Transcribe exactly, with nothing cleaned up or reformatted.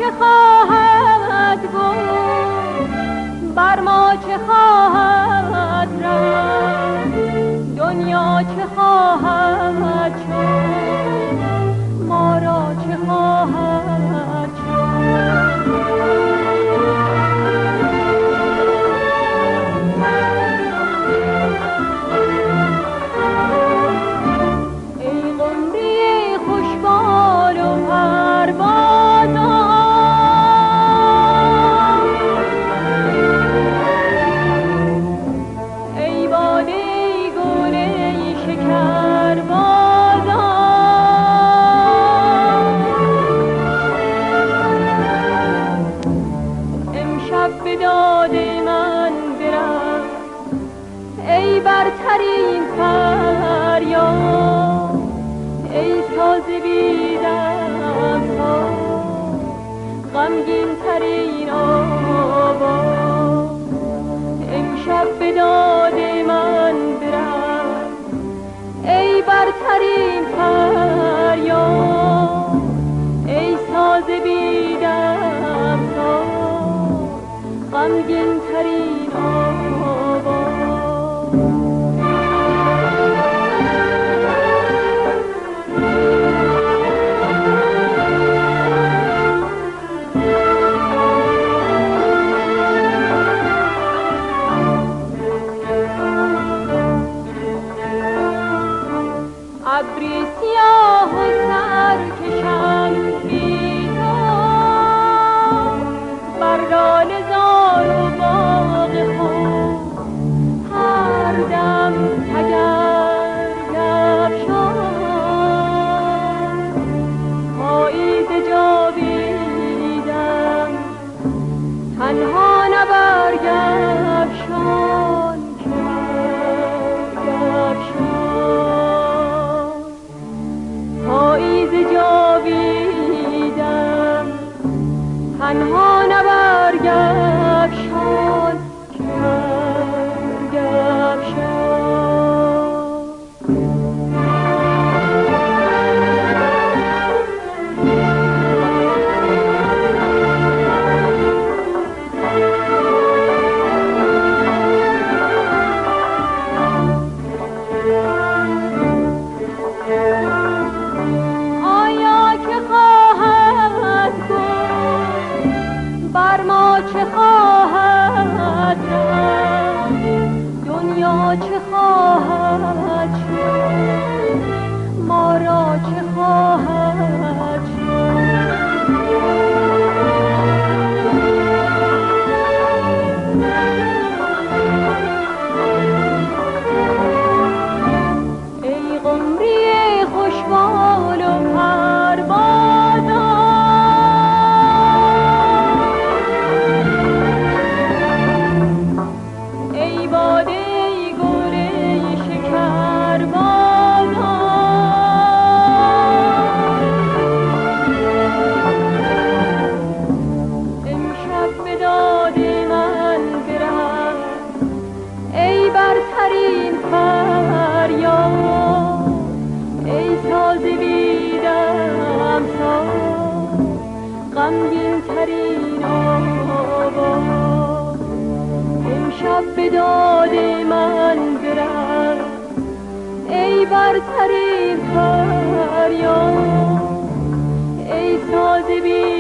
چه خواهد بود، بر ما چه خواهد رفت، دنیا چه خواهد شد، ما را چه خواهد شد. ای قمری خوشبال و پروازان، ای باده ای گل ای شکربازان، امشب به داد من برس ای برترین فریاد، ای ساز بی دمساز، غمگین ترین آواز، امشب به داد من برس ای برترین فریاد، ای ساز بی دمساز، غمگین ترین آواز. ابری سیاه و سرکشم بی تو، بر لاله زار و باغ خود هر دم تگرگ افشان، پاییز جاویدم تنها نبرگ افشان، که برگ افشان، پاییز جاویدم تنها نبرگ افشان، که برگ افشان. چه خواهد رفت، دنیا چه خواهد شد، ما را چه خواهد شد. ای قمری خوشبال و پروازان، برترین فریاد، ای ساز بی دمساز، غمگین ترین آواز، امشب به داد من برس ای برترین فریاد، ای ساز بی